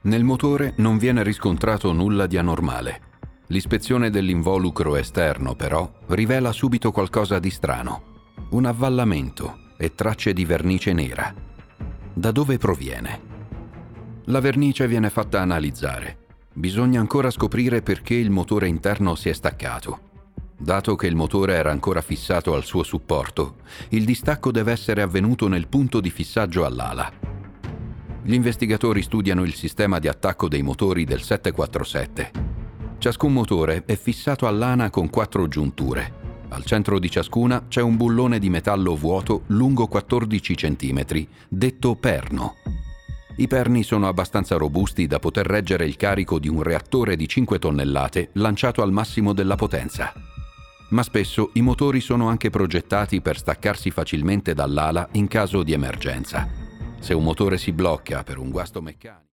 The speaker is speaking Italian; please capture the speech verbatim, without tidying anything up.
Nel motore non viene riscontrato nulla di anormale. L'ispezione dell'involucro esterno, però, rivela subito qualcosa di strano. Un avvallamento e tracce di vernice nera. Da dove proviene? La vernice viene fatta analizzare. Bisogna ancora scoprire perché il motore interno si è staccato. Dato che il motore era ancora fissato al suo supporto, il distacco deve essere avvenuto nel punto di fissaggio all'ala. Gli investigatori studiano il sistema di attacco dei motori del sette quattro sette. Ciascun motore è fissato all'ana con quattro giunture. Al centro di ciascuna c'è un bullone di metallo vuoto lungo quattordici centimetri, detto perno. I perni sono abbastanza robusti da poter reggere il carico di un reattore di cinque tonnellate lanciato al massimo della potenza. Ma spesso i motori sono anche progettati per staccarsi facilmente dall'ala in caso di emergenza. Se un motore si blocca per un guasto meccanico...